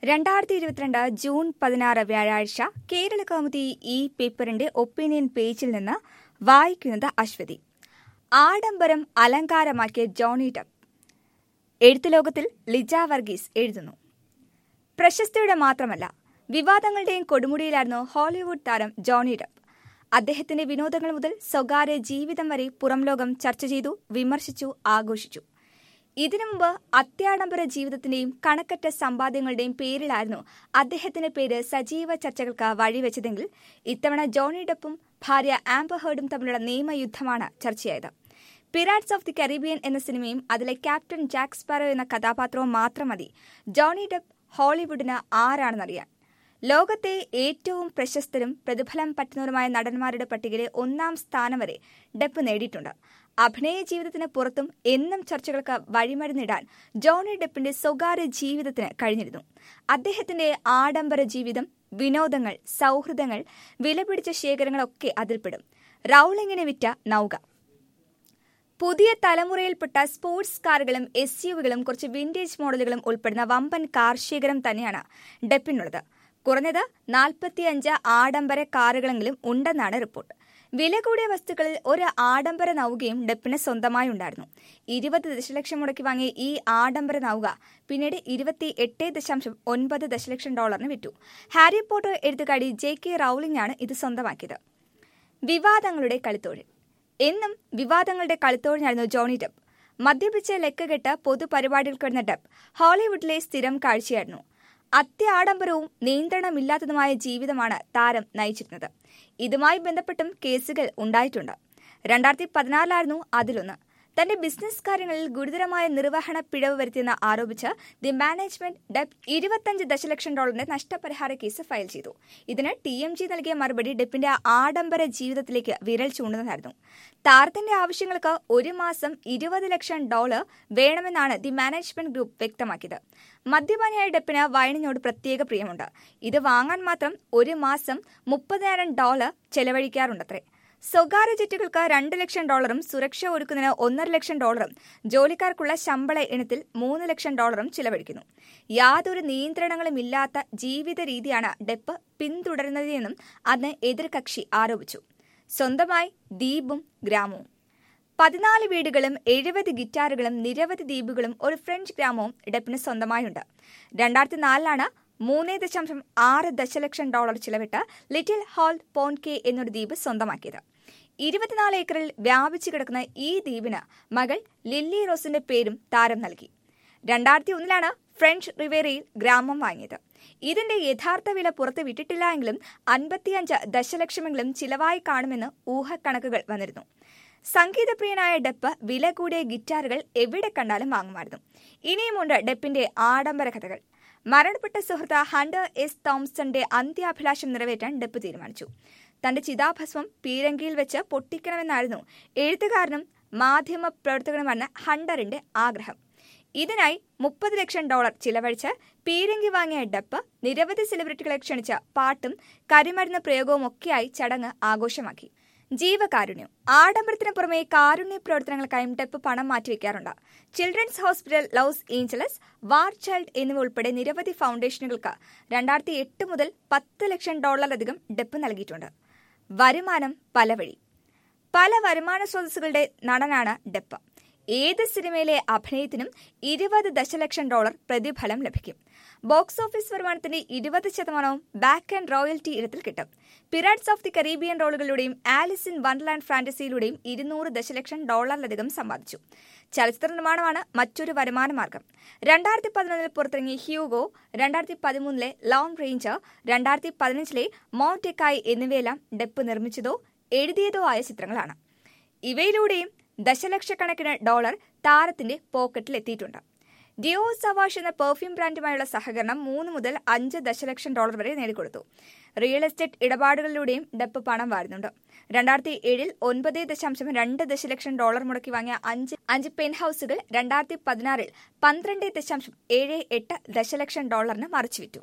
2022 June 16 വ്യാഴാഴ്ച കേരള കൗമുദി ഈ പേപ്പറിന്റെ ഒപ്പീനിയൻ പേജിൽ നിന്ന് വായിക്കുന്നത് അശ്വതി. ആഡംബരം അലങ്കാരമാക്കിയ ജോണി ഡെപ്പ്. എഴുത്തുലോകത്തിൽ ലിജ വർഗീസ് എഴുതുന്നു. പ്രശസ്തിയുടെ മാത്രമല്ല, വിവാദങ്ങളുടെയും കൊടുമുടിയിലായിരുന്നു ഹോളിവുഡ് താരം ജോണി ഡെപ്പ്. അദ്ദേഹത്തിന്റെ വിനോദങ്ങൾ മുതൽ സ്വകാര്യ ജീവിതം വരെ പുറംലോകം ചർച്ച ചെയ്തു, വിമർശിച്ചു, ആഘോഷിച്ചു. ഇതിനു മുമ്പ് അത്യാഡംബര ജീവിതത്തിന്റെയും കണക്കറ്റ സമ്പാദ്യങ്ങളുടെയും പേരിലായിരുന്നു അദ്ദേഹത്തിന്റെ പേര് സജീവ ചർച്ചകൾക്ക് വഴിവെച്ചതെങ്കിൽ ഇത്തവണ ജോണി ഡെപ്പും ഭാര്യ ആംബർ ഹേർഡും തമ്മിലുള്ള നിയമയുദ്ധമാണ് ചർച്ചയായത്. പിറാറ്റ്സ് ഓഫ് ദി കരീബിയൻ എന്ന സിനിമയും അതിലെ ക്യാപ്റ്റൻ ജാക്ക് സ്പാരോ എന്ന കഥാപാത്രവും മാത്രം മതി ജോണി ഡെപ്പ് ഹോളിവുഡിന് ആരാണെന്നറിയാൻ. ലോകത്തെ ഏറ്റവും പ്രശസ്തരും പ്രതിഫലം പറ്റുന്നവരുമായ നടന്മാരുടെ പട്ടികയിലെ 1-ാം സ്ഥാനം വരെ ഡെപ്പ് നേടിയിട്ടുണ്ട്. അഭിനയ ജീവിതത്തിന് പുറത്തും എന്നും ചർച്ചകൾക്ക് വഴിമരുന്നിടാൻ ജോണി ഡെപ്പിന്റെ സ്വകാര്യ ജീവിതത്തിന് കഴിഞ്ഞിരുന്നു. അദ്ദേഹത്തിന്റെ ആഡംബര ജീവിതം, വിനോദങ്ങൾ, സൗഹൃദങ്ങൾ, വിലപിടിച്ച ശേഖരങ്ങളൊക്കെ അതിൽപ്പെടും. റൌളിങ്ങിന് വിറ്റ നൗക. പുതിയ തലമുറയിൽപ്പെട്ട സ്പോർട്സ് കാറുകളും SUVകളും കുറച്ച് വിന്റേജ് മോഡലുകളും ഉൾപ്പെടുന്ന വമ്പൻ കാർ ശേഖരം തന്നെയാണ് ഡെപ്പിനുള്ളത്. കുറഞ്ഞത് 45 ആഡംബര കാറുകളെങ്കിലും ഉണ്ടെന്നാണ് റിപ്പോർട്ട്. വില കൂടിയ വസ്തുക്കളിൽ ഒരു ആഡംബര നൗകയും ഡെപ്പിന് സ്വന്തമായി ഉണ്ടായിരുന്നു. 20 ദശലക്ഷം മുടക്കി വാങ്ങിയ ഈ ആഡംബര നൗക പിന്നീട് $28.9 ദശലക്ഷം വിറ്റു. ഹാരി പോട്ടർ എഴുത്തുകാരി JK റൌളിംഗ് ആണ് ഇത് സ്വന്തമാക്കിയത്. വിവാദങ്ങളുടെ കളിത്തോഴൻ. എന്നും വിവാദങ്ങളുടെ കളിത്തോഴനായിരുന്നു ജോണി ഡെപ്പ്. മദ്യപിച്ച് ലക്കുകെട്ട് പൊതുപരിപാടികൾക്ക് വരുന്ന ഡെപ്പ് ഹോളിവുഡിലെ സ്ഥിരം കാഴ്ചയായിരുന്നു. അത്യാഡംബരവും നിയന്ത്രണമില്ലാത്തതുമായ ജീവിതമാണ് താരം നയിച്ചിരുന്നത്. ഇതുമായി ബന്ധപ്പെട്ടും കേസുകൾ ഉണ്ടായിട്ടുണ്ട്. 2016 അതിലൊന്ന്. തന്റെ ബിസിനസ് കാര്യങ്ങളിൽ ഗുരുതരമായ നിർവഹണ പിഴവ് വരുത്തിയെന്ന് ആരോപിച്ച് ദി മാനേജ്മെന്റ് ഡെപ്പ് $25 ദശലക്ഷം നഷ്ടപരിഹാര കേസ് ഫയൽ ചെയ്തു. ഇതിന് TMZ നൽകിയ മറുപടി ഡെപ്പിന്റെ ആഡംബര ജീവിതത്തിലേക്ക് വിരൽ ചൂണ്ടുന്നതായിരുന്നു. താരത്തിന്റെ ആവശ്യങ്ങൾക്ക് ഒരു മാസം $20 ലക്ഷം വേണമെന്നാണ് ദി മാനേജ്മെന്റ് ഗ്രൂപ്പ് വ്യക്തമാക്കിയത്. മദ്യപാനിയായ ഡെപ്പിന് വൈനിനോട് പ്രത്യേക പ്രിയമുണ്ട്. ഇത് വാങ്ങാൻ മാത്രം ഒരു മാസം $30,000 ചെലവഴിക്കാറുണ്ടത്രേ. സ്വകാര്യ ജെറ്റുകൾക്ക് $2 ലക്ഷം, സുരക്ഷ ഒരുക്കുന്നതിന് $1.5 ലക്ഷം, ജോലിക്കാർക്കുള്ള ശമ്പള ഇനത്തിൽ $3 ലക്ഷം ചിലവഴിക്കുന്നു. യാതൊരു നിയന്ത്രണങ്ങളുമില്ലാത്ത ജീവിത രീതിയാണ് ഡെപ്പ് പിന്തുടരുന്നതെന്നും അന്ന് എതിർകക്ഷി ആരോപിച്ചു. സ്വന്തമായി ദ്വീപും ഗ്രാമവും. 14 വീടുകളും 70 ഗിറ്റാറുകളും നിരവധി ദ്വീപുകളും ഒരു ഫ്രഞ്ച് ഗ്രാമവും ഡെപ്പിന് സ്വന്തമായുണ്ട്. 2004 $3.6 ദശലക്ഷം ചിലവിട്ട് ലിറ്റിൽ ഹോൾ പോൺകെ എന്നൊരു ദ്വീപ് സ്വന്തമാക്കിയത്. 24 ഏക്കറിൽ വ്യാപിച്ചു കിടക്കുന്ന ഈ ദ്വീപിന് മകൾ ലില്ലി റോസിന്റെ പേരും താരം നൽകി. 2001 ഫ്രഞ്ച് റിവേറയിൽ ഗ്രാമം വാങ്ങിയത്. ഇതിന്റെ യഥാർത്ഥ വില പുറത്ത് വിട്ടിട്ടില്ല എങ്കിലും 55 ദശലക്ഷമെങ്കിലും ചിലവായി കാണുമെന്ന് ഊഹക്കണക്കുകൾ വന്നിരുന്നു. സംഗീതപ്രിയനായ ഡെപ്പ് വില കൂടിയ ഗിറ്റാറുകൾ എവിടെ കണ്ടാലും വാങ്ങുമായിരുന്നു. ഇനിയുമുണ്ട് ഡെപ്പിന്റെ ആഡംബര കഥകൾ. മരണപ്പെട്ട സുഹൃത്ത് ഹണ്ടർ S. തോംസന്റെ അന്ത്യാഭിലാഷം നിറവേറ്റാൻ ഡെപ്പ് തീരുമാനിച്ചു. തന്റെ ചിതാഭസ്മം പീരങ്കിയിൽ വെച്ച് പൊട്ടിക്കണമെന്നായിരുന്നു എഴുത്തുകാരനും മാധ്യമ പ്രവർത്തകനുമാണ് ഹണ്ടറിന്റെ ആഗ്രഹം. ഇതിനായി $30 ലക്ഷം ചിലവഴിച്ച് പീരങ്കി വാങ്ങിയ ഡെപ്പ് നിരവധി സെലിബ്രിറ്റികളെ ക്ഷണിച്ച പാട്ടും കരിമരുന്ന് പ്രയോഗവുമൊക്കെയായി ചടങ്ങ് ആഘോഷമാക്കി. ജീവകാരുണ്യം. ആഡംബരത്തിന് പുറമെ കാരുണ്യ പ്രവർത്തനങ്ങൾക്കായും ഡെപ്പ് പണം മാറ്റിവെക്കാറുണ്ട്. Children's hospital Los Angeles, war child എന്നിവ ഉൾപ്പെടെ നിരവധി ഫൗണ്ടേഷനുകൾക്ക് 2008 മുതൽ $10 ലക്ഷം അധികം ഡെപ്പ് നൽകിയിട്ടുണ്ട്. വരുമാനം പല വഴി. പല വരുമാന സ്രോതസ്സുകളുടെ നടനാണ് ഡെപ്പ്. ഏത് സിനിമയിലെ അഭിനയത്തിനും $20 ദശലക്ഷം പ്രതിഫലം ലഭിക്കും. ബോക്സ് ഓഫീസ് വരുമാനത്തിന്റെ 20% ബാക്ക് ആൻഡ് റോയൽറ്റി ഇനത്തിൽ കിട്ടും. പിറാറ്റ്സ് ഓഫ് ദി കരീബിയൻ റോളുകളിലൂടെയും ആലിസ് ഇൻ വണ്ടർലാൻഡ് ഫ്രാന്റസിയിലൂടെയും $200 ദശലക്ഷം സമ്പാദിച്ചു. ചലച്ചിത്ര നിർമ്മാണമാണ് മറ്റൊരു വരുമാന മാർഗം. 2011 പുറത്തിറങ്ങിയ ഹ്യൂഗോ, 2013 ലോങ് റേഞ്ചർ, 2015 മോണ്ടെക്കായ് എന്നിവയെല്ലാം ഡെപ്പ് നിർമ്മിച്ചതോ എഴുതിയതോ ആയ ചിത്രങ്ങളാണ്. ഇവയിലൂടെയും ദശലക്ഷക്കണക്കിന് താരത്തിന്റെ പോക്കറ്റിൽ എത്തിയിട്ടുണ്ട്. ഡിയോ സവാഷ് എന്ന പെർഫ്യൂം ബ്രാൻഡുമായുള്ള സഹകരണം $3 മുതൽ $5 ദശലക്ഷം വരെ നേടിക്കൊടുത്തു. റിയൽ എസ്റ്റേറ്റ് ഇടപാടുകളിലൂടെയും ഡെപ്പ് പണം വാരുന്നുണ്ട്. 2007 $9.2 ദശലക്ഷം മുടക്കി വാങ്ങിയ 5 പെൻ ഹൌസുകൾ 2016 $12.78 ദശലക്ഷം മറിച്ചുവിറ്റു.